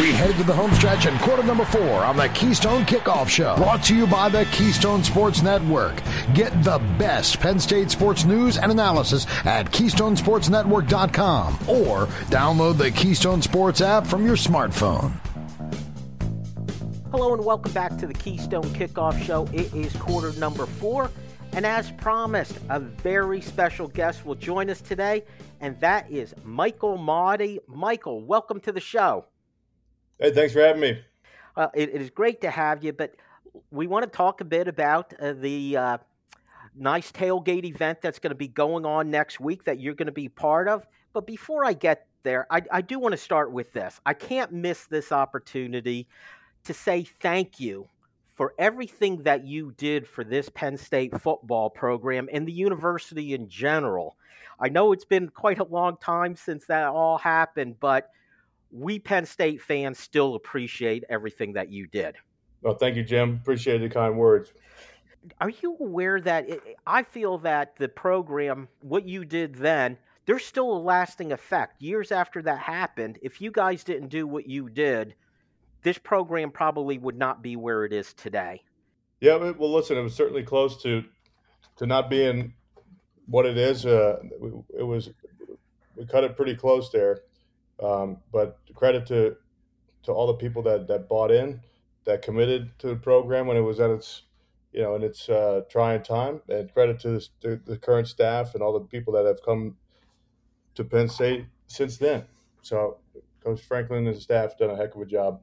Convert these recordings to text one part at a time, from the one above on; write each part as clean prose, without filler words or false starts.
We head to the home stretch in quarter number 4 on the Keystone Kickoff Show. Brought to you by the Keystone Sports Network. Get the best Penn State sports news and analysis at KeystonesportsNetwork.com or download the Keystone Sports app from your smartphone. Hello and welcome back to the Keystone Kickoff Show. It is quarter number 4. And as promised, a very special guest will join us today, and that is Michael Maude. Michael, welcome to the show. Hey, thanks for having me. It is great to have you, but we want to talk a bit about the nice tailgate event that's going to be going on next week that you're going to be part of. But before I get there, I do want to start with this. I can't miss this opportunity to say thank you for everything that you did for this Penn State football program and the university in general. I know it's been quite a long time since that all happened, but we Penn State fans still appreciate everything that you did. Well, thank you, Jim. Appreciate the kind words. Are you aware that I feel that the program, what you did then, there's still a lasting effect. Years after that happened, if you guys didn't do what you did, this program probably would not be where it is today. Yeah, well, listen, it was certainly close to not being what it is. We cut it pretty close there. But credit to all the people that bought in, that committed to the program when it was at its, in its trying time, and credit to the current staff and all the people that have come to Penn State since then. So Coach Franklin and his staff done a heck of a job.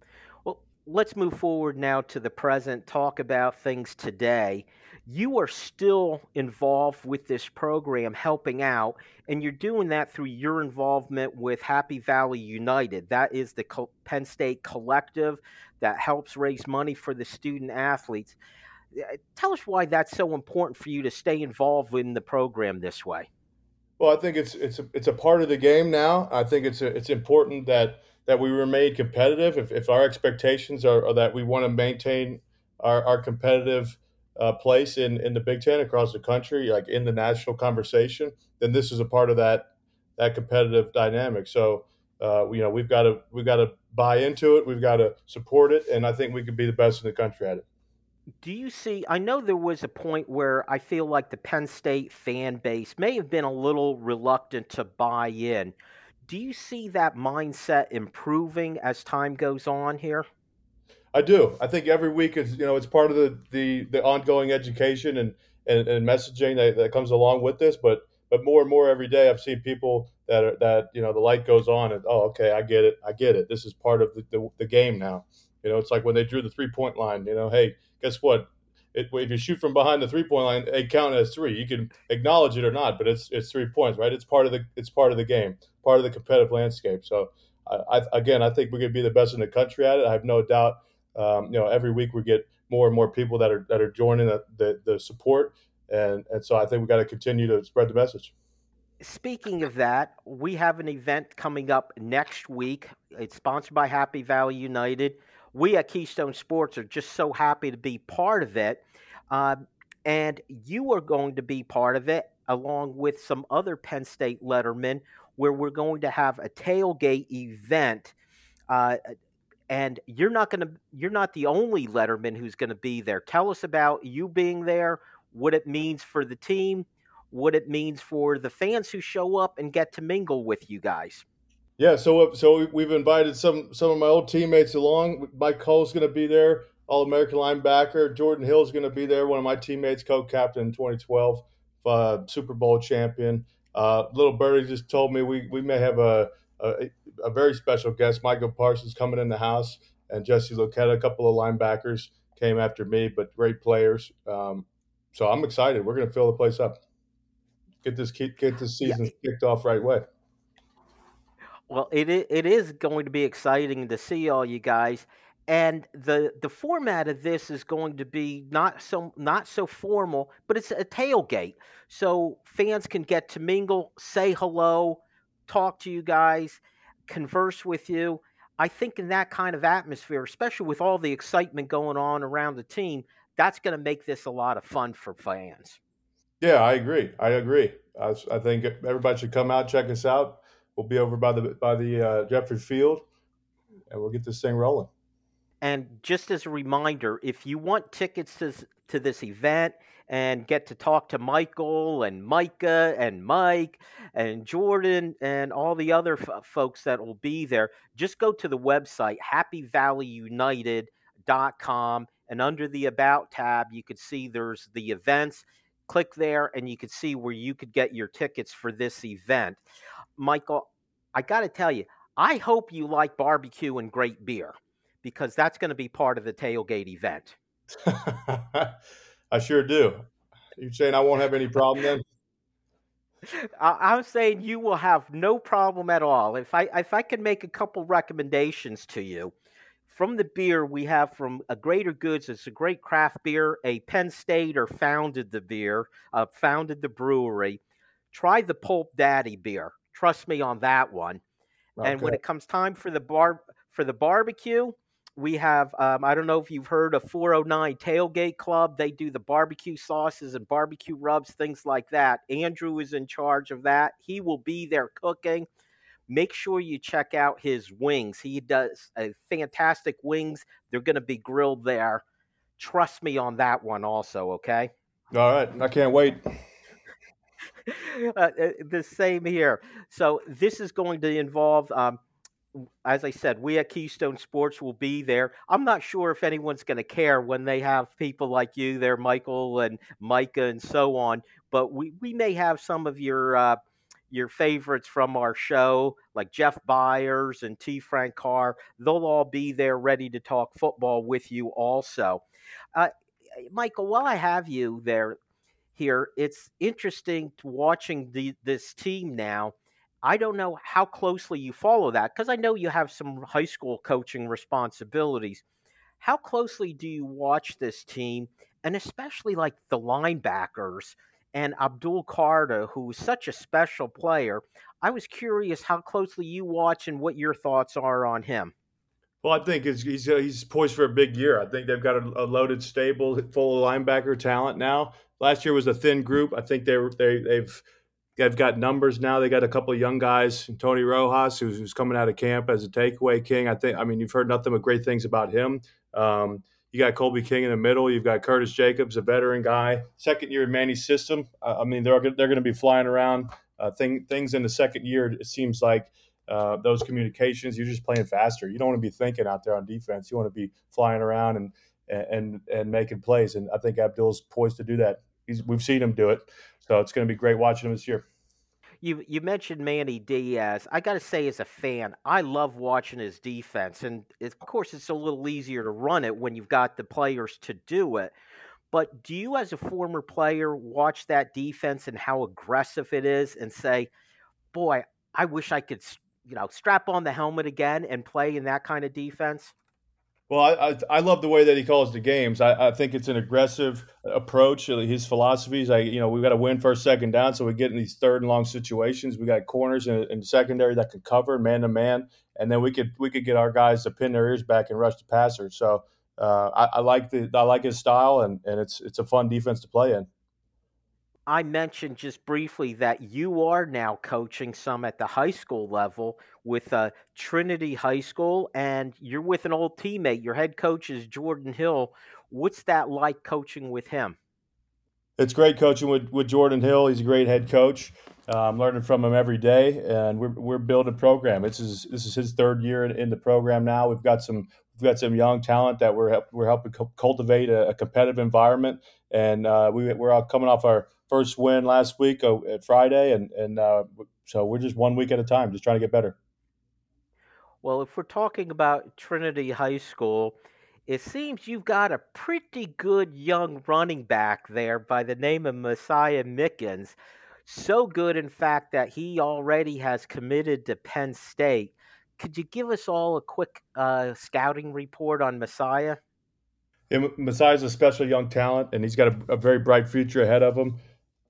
Let's move forward now to the present, talk about things today. You are still involved with this program, helping out, and you're doing that through your involvement with Happy Valley United. That is the Penn State collective that helps raise money for the student athletes. Tell us why that's so important for you to stay involved in the program this way. Well, I think it's a part of the game now. I think it's important that we remain competitive. If our expectations are that we want to maintain our competitive place in the Big Ten across the country, like in the national conversation, then this is a part of that competitive dynamic. So we've got to buy into it. We've got to support it, and I think we could be the best in the country at it. Do you see, I know there was a point where I feel like the Penn State fan base may have been a little reluctant to buy in. Do you see that mindset improving as time goes on here? I do. I think every week is, it's part of the ongoing education and messaging that comes along with this. But more and more every day, I've seen people that the light goes on and, oh, okay, I get it. This is part of the game now. It's like when they drew the 3-point line. Hey, guess what? If you shoot from behind the 3-point line, it counts as 3. You can acknowledge it or not, but it's 3 points, right? It's part of the game, part of the competitive landscape. So, I think we're going to be the best in the country at it. I have no doubt. Every week we get more and more people that are joining the support, and so I think we got to continue to spread the message. Speaking of that, we have an event coming up next week. It's sponsored by Happy Valley United. We at Keystone Sports are just so happy to be part of it. And you are going to be part of it along with some other Penn State lettermen, where we're going to have a tailgate event. And you're not the only letterman who's going to be there. Tell us about you being there, what it means for the team, what it means for the fans who show up and get to mingle with you guys. Yeah, so we've invited some of my old teammates along. Mike Cole's going to be there, All-American linebacker. Jordan Hill's going to be there, one of my teammates, co-captain in 2012, Super Bowl champion. Little Birdie just told me we may have a very special guest, Michael Parsons, coming in the house, and Jesse Luketa, a couple of linebackers came after me, but great players. So I'm excited. We're going to fill the place up. Get this season kicked off right way. Well, it is going to be exciting to see all you guys, and the format of this is going to be not so formal, but it's a tailgate, so fans can get to mingle, say hello, talk to you guys, converse with you. I think in that kind of atmosphere, especially with all the excitement going on around the team, that's going to make this a lot of fun for fans. Yeah, I agree. I think everybody should come out, check us out. We'll be over by the Jeffrey Field, we'll get this thing rolling. And just as a reminder, if you want tickets to this event and get to talk to Michael and Micah and Mike and Jordan and all the other folks that will be there, just go to the website, happyvalleyunited.com. And under the About tab, you could see there's the events. Click there and you could see where you could get your tickets for this event. Michael, I got to tell you, I hope you like barbecue and great beer, because that's going to be part of the tailgate event. I sure do. You're saying I won't have any problem then? I'm saying you will have no problem at all. If I can make a couple recommendations to you, from the beer we have from Greater Goods, it's a great craft beer. A Penn Stater founded the beer, founded the brewery. Try the Pulp Daddy beer. Trust me on that one. Okay. And when it comes time for the barbecue, we have, I don't know if you've heard of 409 Tailgate Club. They do the barbecue sauces and barbecue rubs, things like that. Andrew is in charge of that. He will be there cooking. Make sure you check out his wings. He does fantastic wings. They're going to be grilled there. Trust me on that one also, okay? All right. I can't wait. The same here. So this is going to involve, as I said, we at Keystone Sports will be there. I'm not sure if anyone's going to care when they have people like you there, Michael and Micah and so on, but we may have some of your favorites from our show, like Jeff Byers and T. Frank Carr. They'll all be there ready to talk football with you also. Michael, while I have you here, it's interesting watching this team now. I don't know how closely you follow that, because I know you have some high school coaching responsibilities. How closely do you watch this team, and especially like the linebackers and Abdul Carter, who's such a special player? I was curious how closely you watch and what your thoughts are on him. Well, I think he's poised for a big year. I think they've got a loaded stable full of linebacker talent now. Last year was a thin group. I think they've got numbers now. They got a couple of young guys, Tony Rojas, who's coming out of camp as a takeaway king. You've heard nothing but great things about him. You got Colby King in the middle. You've got Curtis Jacobs, a veteran guy. Second year in Manny's system. They're going to be flying around. Things in the second year, it seems like those communications, you're just playing faster. You don't want to be thinking out there on defense. You want to be flying around and making plays. And I think Abdul's poised to do that. We've seen him do it. So it's going to be great watching him this year. You mentioned Manny Diaz. I got to say, as a fan, I love watching his defense. And, of course, it's a little easier to run it when you've got the players to do it. But do you, as a former player, watch that defense and how aggressive it is and say, boy, I wish I could, strap on the helmet again and play in that kind of defense? Well, I love the way that he calls the games. I think it's an aggressive approach. His philosophies, we've got to win first, second down, so we get in these third and long situations. We got corners and secondary that can cover man to man, and then we could get our guys to pin their ears back and rush the passer. So I like his style, and it's a fun defense to play in. I mentioned just briefly that you are now coaching some at the high school level with Trinity High School, and you're with an old teammate. Your head coach is Jordan Hill. What's that like coaching with him? It's great coaching with Jordan Hill. He's a great head coach. I'm learning from him every day, and we're building a program. This is his third year in the program now. We've got some young talent that we're helping cultivate a competitive environment, and we're all coming off our first win last week at Friday, and so we're just 1 week at a time, just trying to get better. Well, if we're talking about Trinity High School, it seems you've got a pretty good young running back there by the name of Messiah Mickens. So good, in fact, that he already has committed to Penn State. Could you give us all a quick scouting report on Messiah? Yeah, Messiah's a special young talent, and he's got a very bright future ahead of him.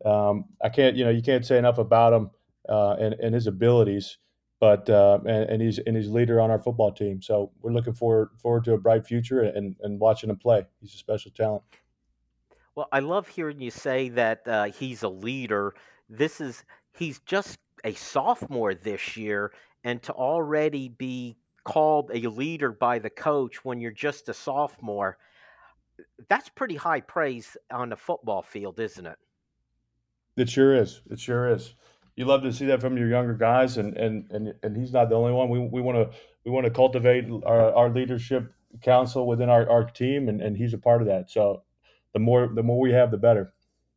You can't say enough about him and his abilities, but and he's leader on our football team. So we're looking forward to a bright future and watching him play. He's a special talent. Well, I love hearing you say that he's a leader. He's just a sophomore this year, and to already be called a leader by the coach when you're just a sophomore, that's pretty high praise on the football field, isn't it? It sure is. It sure is. You love to see that from your younger guys, and he's not the only one. We want to cultivate our leadership council within our team, and he's a part of that. So the more we have, the better.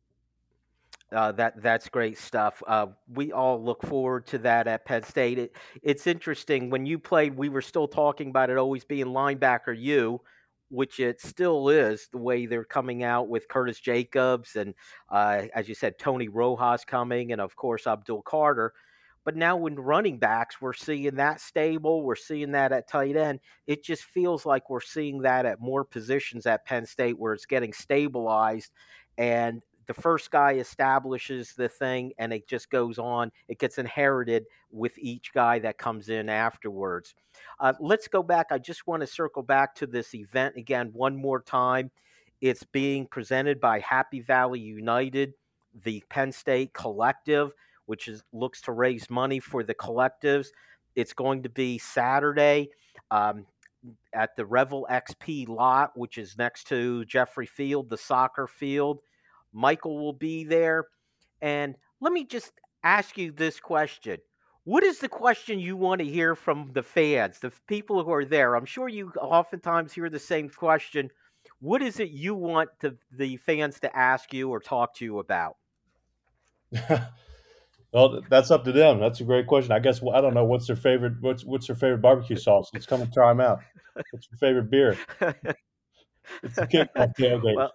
That's great stuff. We all look forward to that at Penn State. It's interesting. When you played, we were still talking about it always being linebacker U, which it still is, the way they're coming out with Curtis Jacobs and, as you said, Tony Rojas coming, and, of course, Abdul Carter. But now when running backs, we're seeing that stable. We're seeing that at tight end. It just feels like we're seeing that at more positions at Penn State where it's getting stabilized, and the first guy establishes the thing, and it just goes on. It gets inherited with each guy that comes in afterwards. Let's go back. I just want to circle back to this event again one more time. It's being presented by Happy Valley United, the Penn State Collective, which looks to raise money for the collectives. It's going to be Saturday at the Revel XP lot, which is next to Jeffrey Field, the soccer field. Michael will be there. And let me just ask you this question. What is the question you want to hear from the fans, the people who are there? I'm sure you oftentimes hear the same question. What is it you want the fans to ask you or talk to you about? Well, that's up to them. That's a great question. I guess I don't know what's their favorite. What's their favorite barbecue sauce? Let's come and try them out. What's your favorite beer? It's a kickoff tailgate.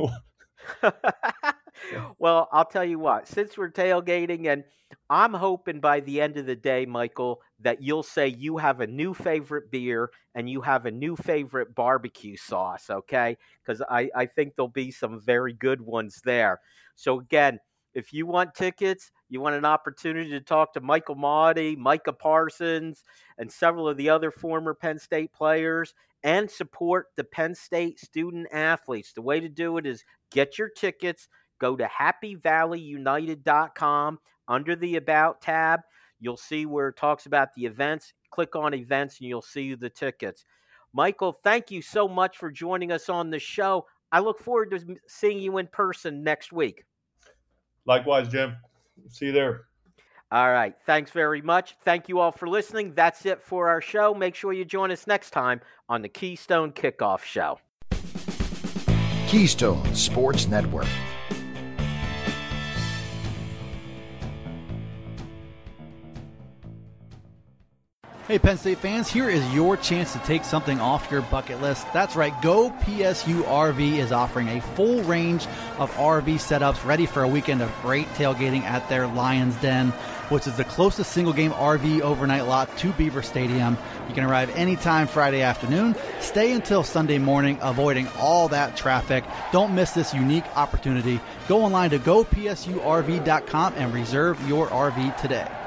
Well, I'll tell you what, since we're tailgating, and I'm hoping by the end of the day, Michael, that you'll say you have a new favorite beer and you have a new favorite barbecue sauce, okay? Because I think there'll be some very good ones there. So again, if you want tickets, you want an opportunity to talk to Michael Mahdi, Micah Parsons, and several of the other former Penn State players, and support the Penn State student athletes, the way to do it is get your tickets, go to happyvalleyunited.com. Under the About tab, you'll see where it talks about the events. Click on events and you'll see the tickets. Michael, thank you so much for joining us on the show. I look forward to seeing you in person next week. Likewise, Jim. See you there. All right. Thanks very much. Thank you all for listening. That's it for our show. Make sure you join us next time on the Keystone Kickoff Show. Keystone Sports Network. Hey, Penn State fans, here is your chance to take something off your bucket list. That's right, Go PSU RV is offering a full range of RV setups ready for a weekend of great tailgating at their Lions Den, which is the closest single-game RV overnight lot to Beaver Stadium. You can arrive anytime Friday afternoon, stay until Sunday morning, avoiding all that traffic. Don't miss this unique opportunity. Go online to gopsurv.com and reserve your RV today.